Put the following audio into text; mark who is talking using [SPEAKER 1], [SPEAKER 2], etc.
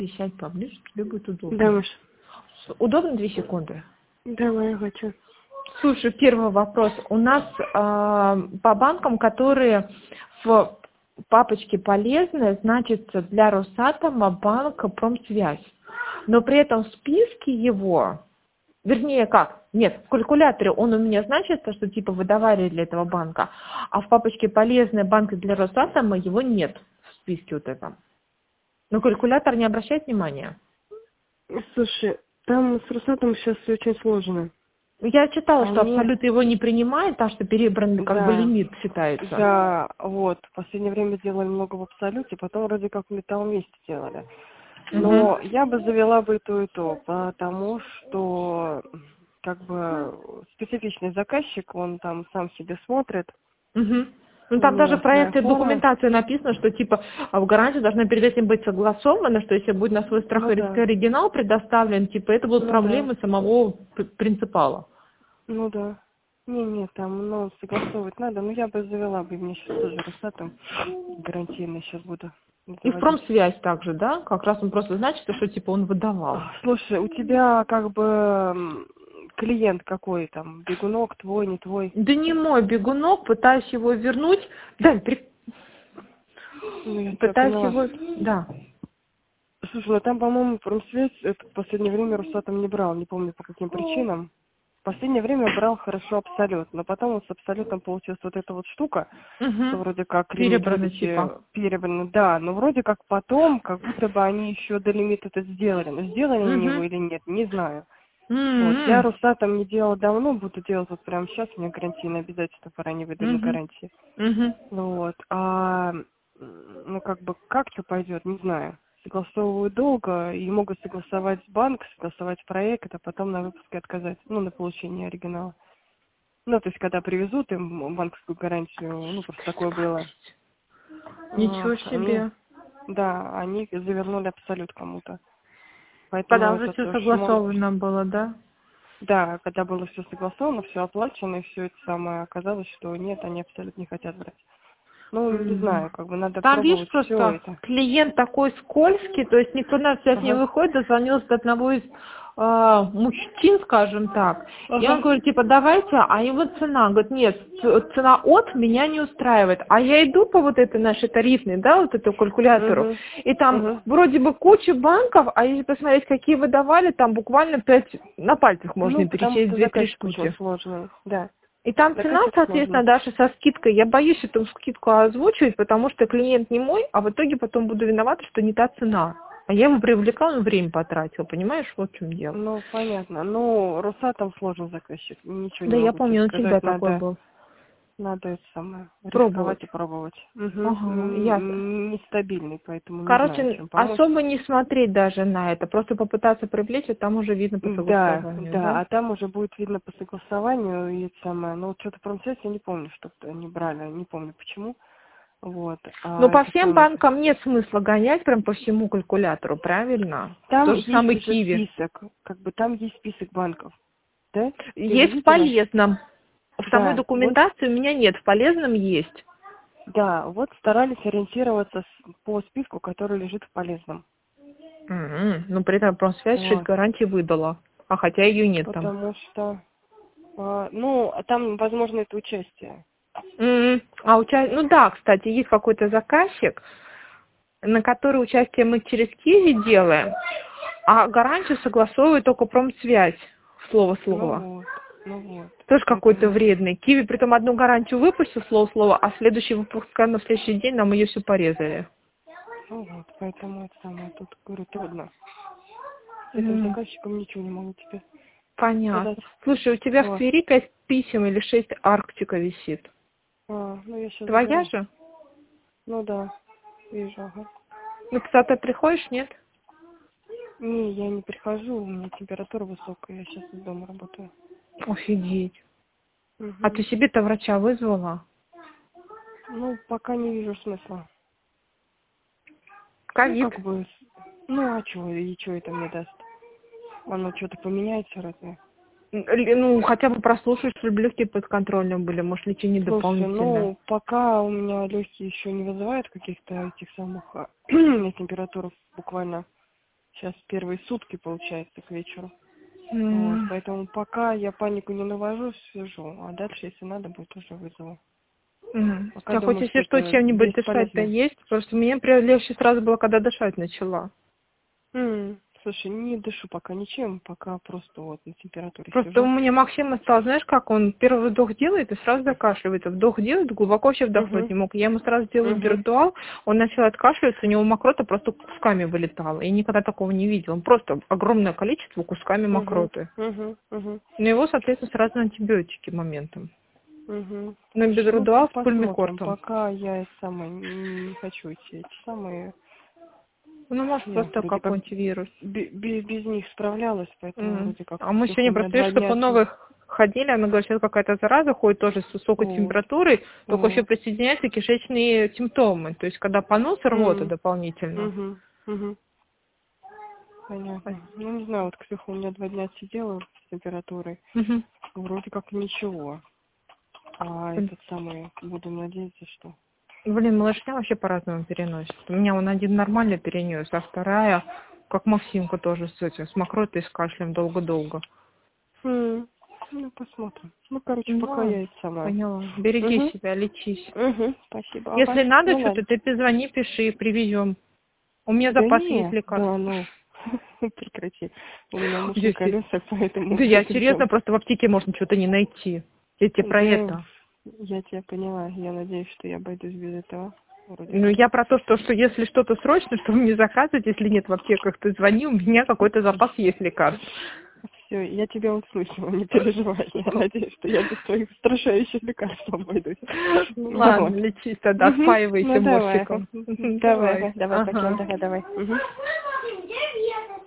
[SPEAKER 1] Сядь поближе, тебе будет удобно.
[SPEAKER 2] Да, Маш.
[SPEAKER 1] Удобно 2 секунды?
[SPEAKER 2] Давай, я хочу.
[SPEAKER 1] Слушай, первый вопрос. У нас по банкам, которые в папочке полезные, значится для Росатома банк Промсвязь. Но при этом в списке его, вернее как, нет, в калькуляторе он у меня значится, что типа выдавали для этого банка, а в папочке полезные банки для Росатома его нет в списке вот этом. Но калькулятор не обращает внимания.
[SPEAKER 2] Слушай, там с Росатом сейчас все очень сложно.
[SPEAKER 1] Я читала, что
[SPEAKER 2] Они...
[SPEAKER 1] Абсолют его не принимает, так что перебранный как бы
[SPEAKER 2] Да,
[SPEAKER 1] лимит считается.
[SPEAKER 2] да, вот. В последнее время делали много в Абсолюте, потом вроде как в Металл вместе делали. Но я бы завела бы и то, потому что как бы специфичный заказчик, он там сам себе смотрит.
[SPEAKER 1] Угу. Ну
[SPEAKER 2] У
[SPEAKER 1] там даже
[SPEAKER 2] него
[SPEAKER 1] в
[SPEAKER 2] своя
[SPEAKER 1] проекте
[SPEAKER 2] форма.
[SPEAKER 1] документации написано, что типа в гарантии должна перед этим быть согласовано, что если будет на свой страх
[SPEAKER 2] Ну
[SPEAKER 1] и риск
[SPEAKER 2] да,
[SPEAKER 1] оригинал предоставлен, типа это будут
[SPEAKER 2] ну да,
[SPEAKER 1] проблемы самого принципала.
[SPEAKER 2] ну да. Не, там, ну, согласовывать надо. Ну, я бы завела бы, мне сейчас тоже Росатом гарантийно сейчас буду
[SPEAKER 1] И в
[SPEAKER 2] заводить.
[SPEAKER 1] Промсвязь также, да? Как раз он просто значит, что типа он выдавал.
[SPEAKER 2] Слушай, у тебя как бы клиент какой там? Бегунок, твой, не твой?
[SPEAKER 1] Да не мой бегунок, пытаюсь его вернуть. Да,
[SPEAKER 2] Ну, я тебя
[SPEAKER 1] пытаюсь
[SPEAKER 2] поняла.
[SPEAKER 1] его... Да.
[SPEAKER 2] Слушай, ну там, по-моему, Промсвязь это в последнее время Росатом не брал, не помню по каким причинам. В последнее время брал хорошо Абсолют, но потом вот с Абсолютом получилась вот эта вот штука, что
[SPEAKER 1] Угу.
[SPEAKER 2] вроде как лимит
[SPEAKER 1] Перебрано
[SPEAKER 2] выдачи
[SPEAKER 1] типа.
[SPEAKER 2] перебран, да, но вроде как потом, как будто бы они еще до лимита это сделали. Но сделали они его
[SPEAKER 1] Угу.
[SPEAKER 2] или нет, не знаю. Вот, я
[SPEAKER 1] Угу.
[SPEAKER 2] Росатом не делала давно, буду делать вот прямо сейчас, у меня гарантийное обязательство, пора не выдали
[SPEAKER 1] Угу.
[SPEAKER 2] гарантии.
[SPEAKER 1] Угу.
[SPEAKER 2] Вот, ну как бы как-то пойдет, не знаю. Согласовывают долго и могут согласовать банк, согласовать проект, а потом на выпуске отказать, ну, на получение оригинала. Ну, то есть, когда привезут им банковскую гарантию, ну, просто такое было.
[SPEAKER 1] Ничего
[SPEAKER 2] Они,
[SPEAKER 1] себе.
[SPEAKER 2] да, они завернули Абсолют кому-то.
[SPEAKER 1] Когда
[SPEAKER 2] Поэтому
[SPEAKER 1] уже
[SPEAKER 2] этот
[SPEAKER 1] все
[SPEAKER 2] Шимон,
[SPEAKER 1] согласовано было, да?
[SPEAKER 2] да, когда было все согласовано, все оплачено, и все это самое, оказалось, что нет, они абсолютно не хотят брать. Ну, не знаю, как бы надо
[SPEAKER 1] Там, видишь,
[SPEAKER 2] пробовать все
[SPEAKER 1] просто
[SPEAKER 2] это.
[SPEAKER 1] клиент такой скользкий, то есть никто на связь не
[SPEAKER 2] Ага,
[SPEAKER 1] выходит, дозвонился до одного из мужчин, скажем так, и он
[SPEAKER 2] ага,
[SPEAKER 1] говорит, типа, давайте, а его цена, говорит, нет, цена от меня не устраивает, а я иду по вот этой нашей тарифной, да, вот этому калькулятору,
[SPEAKER 2] угу,
[SPEAKER 1] и там
[SPEAKER 2] угу.
[SPEAKER 1] вроде бы куча банков, а если посмотреть, какие выдавали, там буквально 5 на пальцах можно
[SPEAKER 2] Ну, потому
[SPEAKER 1] перечесть
[SPEAKER 2] что
[SPEAKER 1] 2-3
[SPEAKER 2] заказчик очень
[SPEAKER 1] штуки.
[SPEAKER 2] сложный, да.
[SPEAKER 1] И там цена,
[SPEAKER 2] Заказчик
[SPEAKER 1] соответственно,
[SPEAKER 2] сложный.
[SPEAKER 1] даже со скидкой. Я боюсь эту скидку озвучивать, потому что клиент не мой, а в итоге потом буду виновата, что не та цена. А я его привлекала, но время потратила. Понимаешь, вот в чем дело.
[SPEAKER 2] Ну, понятно. Ну, Росатом сложный заказчик. Ничего
[SPEAKER 1] Да,
[SPEAKER 2] не
[SPEAKER 1] я
[SPEAKER 2] могу тебе
[SPEAKER 1] помню, он всегда
[SPEAKER 2] сказать.
[SPEAKER 1] такой был.
[SPEAKER 2] Надо это самое,
[SPEAKER 1] Пробовать.
[SPEAKER 2] рисковать и пробовать. Угу.
[SPEAKER 1] Ага, ясно.
[SPEAKER 2] Нестабильный, поэтому не знаю,
[SPEAKER 1] Короче,
[SPEAKER 2] чем помочь.
[SPEAKER 1] особо не смотреть даже на это. Просто попытаться привлечь, а там уже видно по
[SPEAKER 2] Да,
[SPEAKER 1] согласованию,
[SPEAKER 2] да,
[SPEAKER 1] да?
[SPEAKER 2] а там уже будет видно по согласованию и это самое. Ну, что-то Промсвязь я не помню, что-то они брали, не помню почему. Вот,
[SPEAKER 1] Но
[SPEAKER 2] а
[SPEAKER 1] по
[SPEAKER 2] это
[SPEAKER 1] всем
[SPEAKER 2] самое.
[SPEAKER 1] банкам нет смысла гонять прям по всему калькулятору, правильно?
[SPEAKER 2] Там
[SPEAKER 1] То же
[SPEAKER 2] есть
[SPEAKER 1] самое
[SPEAKER 2] уже
[SPEAKER 1] Киви.
[SPEAKER 2] список, как бы там есть список банков, да? Ты его
[SPEAKER 1] Есть в
[SPEAKER 2] видела?
[SPEAKER 1] полезном. В самой
[SPEAKER 2] Да, вот,
[SPEAKER 1] документации у меня нет, в полезном есть.
[SPEAKER 2] да, вот старались ориентироваться по списку, который лежит в полезном.
[SPEAKER 1] Но при этом Промсвязь 6
[SPEAKER 2] Вот,
[SPEAKER 1] гарантий выдала. А хотя ее нет там.
[SPEAKER 2] потому что, ну, там, возможно, это участие.
[SPEAKER 1] Ну да, кстати, есть какой-то заказчик, на который участие мы через Киви делаем, а гарантию согласовывает только Промсвязь.
[SPEAKER 2] Ну
[SPEAKER 1] Слово-слово.
[SPEAKER 2] вот, ну вот,
[SPEAKER 1] Тоже какой-то
[SPEAKER 2] поэтому,
[SPEAKER 1] вредный. Киви притом одну гарантию выпустил, слово-слово, а следующий выпускаем на следующий день, нам ее все порезали.
[SPEAKER 2] ну вот, поэтому это самое, тут, говорю, трудно. С этим
[SPEAKER 1] М,
[SPEAKER 2] заказчиком ничего не могу тебе сказать.
[SPEAKER 1] Понятно. Слушай, у тебя в
[SPEAKER 2] Вот,
[SPEAKER 1] Твери 5 писем или 6 Арктика висит.
[SPEAKER 2] ну, я сейчас
[SPEAKER 1] Твоя
[SPEAKER 2] заберу.
[SPEAKER 1] же?
[SPEAKER 2] Ну да, вижу, ага.
[SPEAKER 1] Ну, куда ты приходишь, нет?
[SPEAKER 2] Не, я не прихожу, у меня температура высокая, я сейчас из дома работаю.
[SPEAKER 1] Офигеть. А
[SPEAKER 2] Угу.
[SPEAKER 1] ты себе-то врача вызвала?
[SPEAKER 2] Ну, пока не вижу смысла. Ну,
[SPEAKER 1] Ковид.
[SPEAKER 2] как бы, ну, а чего, и что это мне даст? Оно что-то поменяется разве?
[SPEAKER 1] Ну, хотя бы прослушать, чтобы легкие под контролем были. Может, лечение
[SPEAKER 2] Слушай,
[SPEAKER 1] дополнительное.
[SPEAKER 2] ну, пока у меня легкие еще не вызывают каких-то этих самых температур буквально Сейчас первые сутки, получается, к вечеру.
[SPEAKER 1] М.
[SPEAKER 2] Вот, поэтому пока я панику не навожу, сижу, а дальше, если надо будет, уже вызову.
[SPEAKER 1] Мгм. У
[SPEAKER 2] Пока
[SPEAKER 1] тебя хоть
[SPEAKER 2] думаю, что
[SPEAKER 1] если что,
[SPEAKER 2] это
[SPEAKER 1] чем-нибудь дышать-то
[SPEAKER 2] бесполезно.
[SPEAKER 1] есть? Просто мне легче сразу было, когда дышать начала.
[SPEAKER 2] Слушай, не дышу пока ничем, пока просто вот на температуре
[SPEAKER 1] Просто у
[SPEAKER 2] сижу.
[SPEAKER 1] меня Максим стал, знаешь, как он первый вдох делает и сразу закашливается. Вдох делает, глубоко вообще вдохнуть
[SPEAKER 2] Угу,
[SPEAKER 1] не мог. Я ему сразу сделала
[SPEAKER 2] угу,
[SPEAKER 1] биртуал, он начал откашливаться, у него мокрота просто кусками вылетала. Я никогда такого не видела. Он просто огромное количество кусками
[SPEAKER 2] угу,
[SPEAKER 1] мокроты.
[SPEAKER 2] угу, угу,
[SPEAKER 1] Но его, соответственно, сразу на антибиотики моментом.
[SPEAKER 2] угу.
[SPEAKER 1] Но без
[SPEAKER 2] Слушай, ну
[SPEAKER 1] рудуал с
[SPEAKER 2] посмотрим,
[SPEAKER 1] пульмикортом.
[SPEAKER 2] пока я не хочу идти эти самые.
[SPEAKER 1] Ну, может,
[SPEAKER 2] Я
[SPEAKER 1] просто
[SPEAKER 2] вроде как
[SPEAKER 1] какой-нибудь вирус.
[SPEAKER 2] без них справлялась, поэтому вроде как
[SPEAKER 1] А мы
[SPEAKER 2] всех у
[SPEAKER 1] сегодня
[SPEAKER 2] меня
[SPEAKER 1] просто, видишь,
[SPEAKER 2] 2
[SPEAKER 1] что
[SPEAKER 2] дня.
[SPEAKER 1] по новой ходили, она говорит, что какая-то зараза ходит тоже с высокой
[SPEAKER 2] Вот,
[SPEAKER 1] температурой, только еще
[SPEAKER 2] вот.
[SPEAKER 1] присоединяются кишечные симптомы. То есть, когда понос, рвота дополнительно.
[SPEAKER 2] Угу, угу. Понятно. Ну, не знаю, вот Ксюха у меня 2 дня сидела с температурой.
[SPEAKER 1] Мгм.
[SPEAKER 2] Вроде как ничего. А этот самый, буду надеяться, что...
[SPEAKER 1] Блин, малышня вообще по-разному переносит. У меня он один нормально перенес, а вторая, как Максимка тоже с этим, с мокротой и с кашлем долго-долго.
[SPEAKER 2] Ну, посмотрим. Ну, короче, пока
[SPEAKER 1] Ну,
[SPEAKER 2] я это самое.
[SPEAKER 1] поняла. Береги
[SPEAKER 2] Угу,
[SPEAKER 1] себя, лечись.
[SPEAKER 2] угу, спасибо.
[SPEAKER 1] Если
[SPEAKER 2] Ага,
[SPEAKER 1] надо
[SPEAKER 2] ну ладно.
[SPEAKER 1] что-то, ты позвони, пиши, привезем. У меня
[SPEAKER 2] Да
[SPEAKER 1] запас есть
[SPEAKER 2] не,
[SPEAKER 1] лекарств.
[SPEAKER 2] да ну, прекрати. У меня муж на
[SPEAKER 1] Если...
[SPEAKER 2] колесах, поэтому
[SPEAKER 1] Да я
[SPEAKER 2] причем.
[SPEAKER 1] серьезно, просто в аптеке можно что-то не найти. Я тебе про это.
[SPEAKER 2] Я тебя поняла. Я надеюсь, что я обойдусь без этого. Вроде
[SPEAKER 1] Ну,
[SPEAKER 2] как.
[SPEAKER 1] я про то, что если что-то срочно, что вы мне заказываете, если нет в аптеках, ты звони, у меня какой-то запас есть лекарств.
[SPEAKER 2] Все, я тебя услышала, не переживай. Я надеюсь, что я без твоих устрашающих лекарств обойдусь.
[SPEAKER 1] Ну
[SPEAKER 2] Вот.
[SPEAKER 1] ладно, лечись тогда,
[SPEAKER 2] Ну
[SPEAKER 1] спаивайся
[SPEAKER 2] давай.
[SPEAKER 1] морфиком.
[SPEAKER 2] Давай,
[SPEAKER 1] Давай.
[SPEAKER 2] давай,
[SPEAKER 1] Ага.
[SPEAKER 2] пока, давай. Мгм.